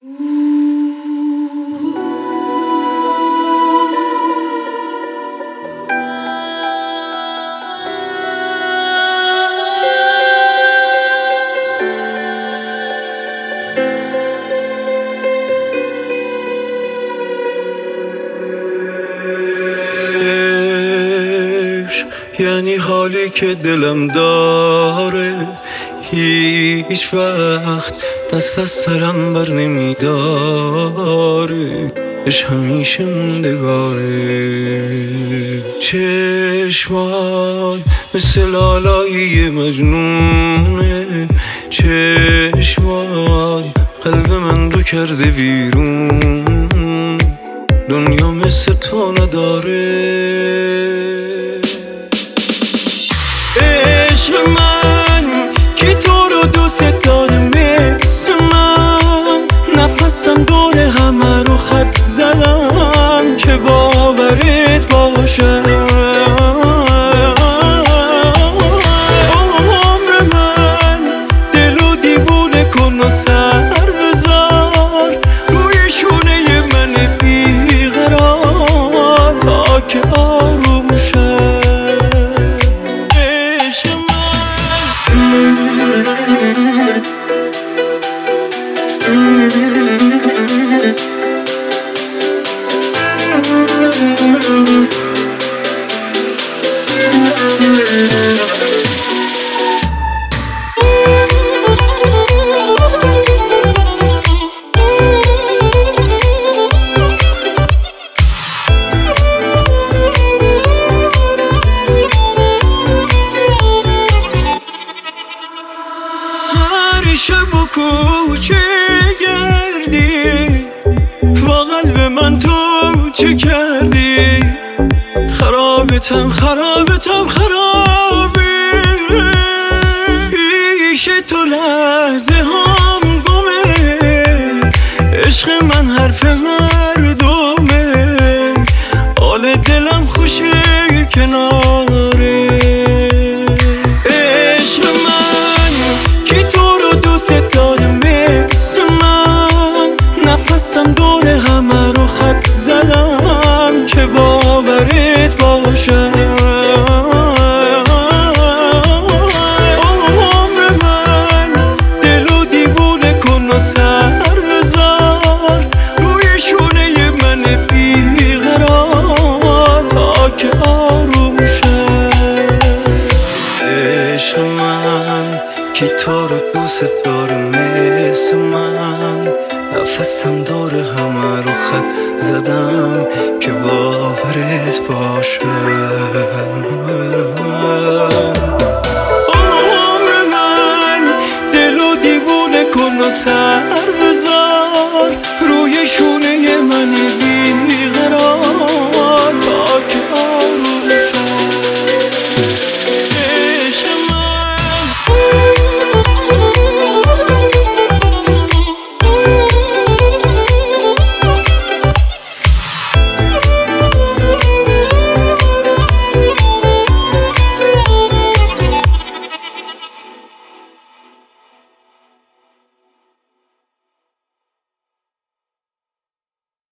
یعنی حالی که دلم داره هیچ وقت دست از سرم بر نمیداره، عشق همیشه موندگاره. چشمات مثل لالایی مجنونه، چشمات قلب من رو کرده ویرون، دنیا مثل تو نداره. عشق من که تو رو دوست داره مثل من، نفسم دور همه رو خط زدم که باورت باشه. عمر من دلو دیوونه کن و سر بذار روی شونه من بیقرار تا که آروم شه. هر شب و کوچه گردی با قلب من تو چه کردی؟ خرابتم خرابی، پیش تو لحظه هم گمه، عشق من حرف مردمه، حال دلم خوشه کناره. عشق من که تو رو دوست داره مثل من، نفسم دور همه رو خط زدم که باورت باشه. عمر من دلو دیوونه کن و سر بذار روی شونه من بیقرار تا که آروم شه. عشق من که تو رو دوست داره مثل من، نفسم دور همه رو خط زدم که باورت باشه. عمر من دلو دیوونه کن و سر بذار روی شونه من بیقرار تا که آروم شه.